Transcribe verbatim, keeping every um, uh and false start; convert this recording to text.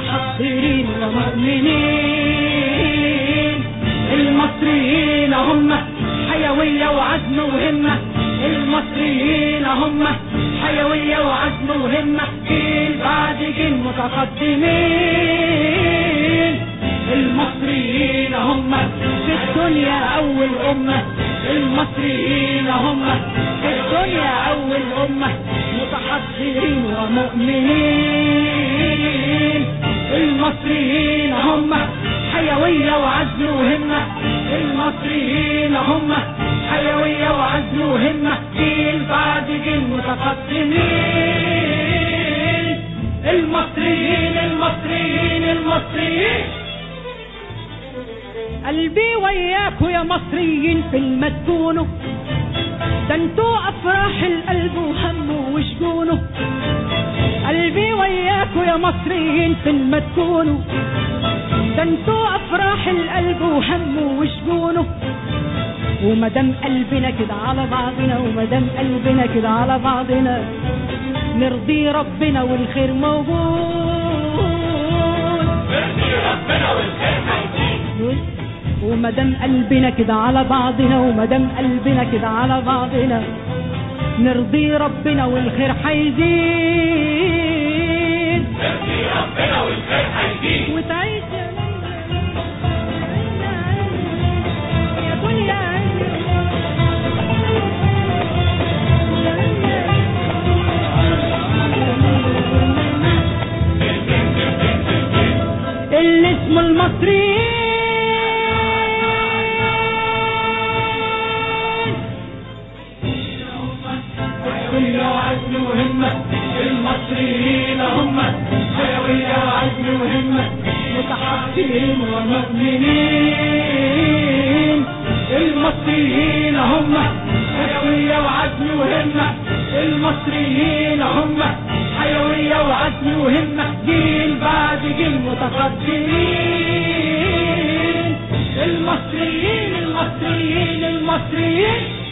متحضرين ومؤمنين. المصريين هم حيوية وعزم وهمة، المصريين هم حيوية وعزم وهمة، جيل بعد جيل متقدمين. المصريين هم في الدنيا أول أمة، المصريين هم في الدنيا أول أمة، متحضرين ومؤمنين. المصريين هم حيوية وعزم وهمة، المصريين هم حيوية وعزم وهمة، جيل بعد جيل متقدمين. المصريين المصريين المصريين. قلبي وياكوا يا مصريين في المدفونة، ده انتوا افراح القلب وهمه وشجونه. قلبي وياكوا يا مصريين في المدفونة، ده انتوا افراح القلب وهمه وشجونه. ومدام قلبنا كده على بعضنا، ومدام قلبنا كده على بعضنا، نرضي ربنا والخير موجود، نرضي ربنا والخير موجود. ومدام قلبنا كده على بعضنا، ومدام قلبنا كده على بعضنا، نرضي ربنا والخير حيزيد، نرضي ربنا والخير حيزيد. وتعيش يا يا دنيا اللي اسمه المصريين. حيوية وعزم وهمة، المصريين هم حيوية وعزم وهمة، متحضرين ومؤمنين. المصريين هم حيوية وعزم وهمة، المصريين هم حيوية وعزم وهمة، جيل بعد جيل متقدمين. المصريين المصريين المصريين.